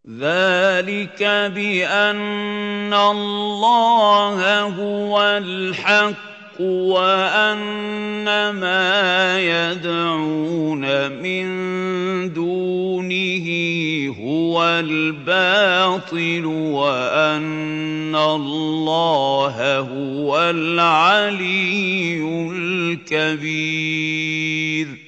ذلك بأن الله هو الحق وأن ما يدعون من دونه هو الباطل وأن الله هو العلي الكبير.